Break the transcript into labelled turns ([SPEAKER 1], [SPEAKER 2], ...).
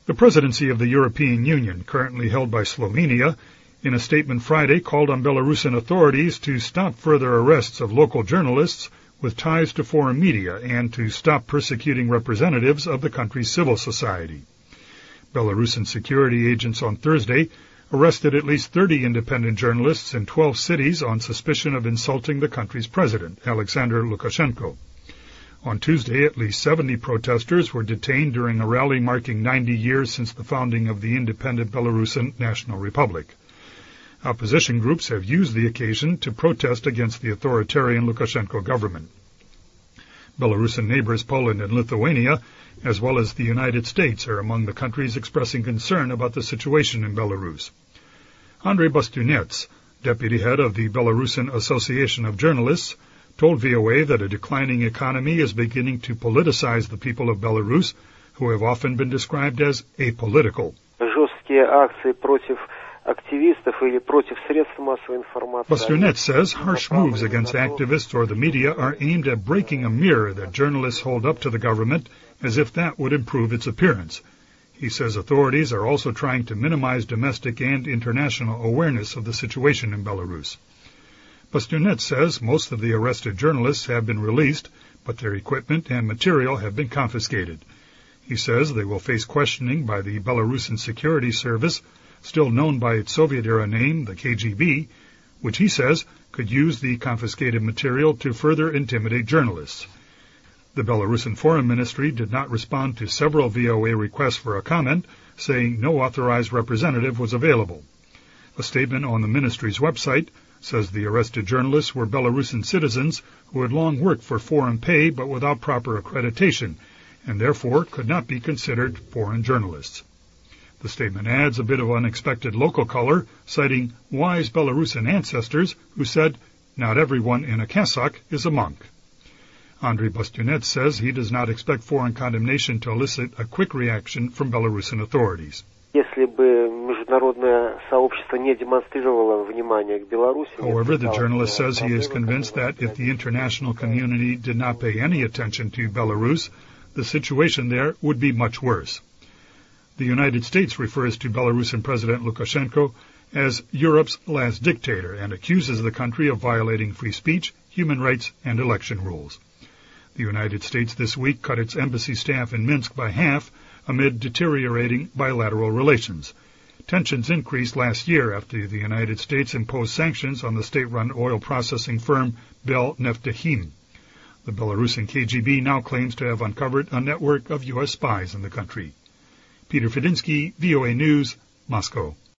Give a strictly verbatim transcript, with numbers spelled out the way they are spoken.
[SPEAKER 1] The presidency of the European Union, currently held by Slovenia, in a statement Friday called on Belarusian authorities to stop further arrests of local journalists with ties to foreign media and to stop persecuting representatives of the country's civil society. Belarusian security agents on Thursday arrested at least thirty independent journalists in twelve cities on suspicion of insulting the country's president, Alexander Lukashenko. On Tuesday, at least seventy protesters were detained during a rally marking ninety years since the founding of the independent Belarusian National Republic. Opposition groups have used the occasion to protest against the authoritarian Lukashenko government. Belarusian neighbors Poland and Lithuania, as well as the United States, are among the countries expressing concern about the situation in Belarus. Andrei Bastunets, deputy head of the Belarusian Association of Journalists, told V O A that a declining economy is beginning to politicize the people of Belarus, who have often been described as apolitical. Bastunets says harsh moves against activists or the media are aimed at breaking a mirror that journalists hold up to the government as if that would improve its appearance. He says authorities are also trying to minimize domestic and international awareness of the situation in Belarus. Bastunets says most of the arrested journalists have been released, but their equipment and material have been confiscated. He says they will face questioning by the Belarusian Security Service, still known by its Soviet-era name, the K G B, which he says could use the confiscated material to further intimidate journalists. The Belarusian Foreign Ministry did not respond to several V O A requests for a comment, saying no authorized representative was available. A statement on the ministry's website says the arrested journalists were Belarusian citizens who had long worked for foreign pay but without proper accreditation, and therefore could not be considered foreign journalists. The statement adds a bit of unexpected local color, citing wise Belarusian ancestors who said, "Not everyone in a cassock is a monk." Andrei Bastunets says he does not expect foreign condemnation to elicit a quick reaction from Belarusian authorities. However, the journalist says he is convinced that if the international community did not pay any attention to Belarus, the situation there would be much worse. The United States refers to Belarusian President Lukashenko as Europe's last dictator and accuses the country of violating free speech, human rights, and election rules. The United States this week cut its embassy staff in Minsk by half amid deteriorating bilateral relations. Tensions increased last year after the United States imposed sanctions on the state-run oil processing firm Bel Neftechim. The Belarusian K G B now claims to have uncovered a network of U S spies in the country. Peter Fedinsky, V O A News, Moscow.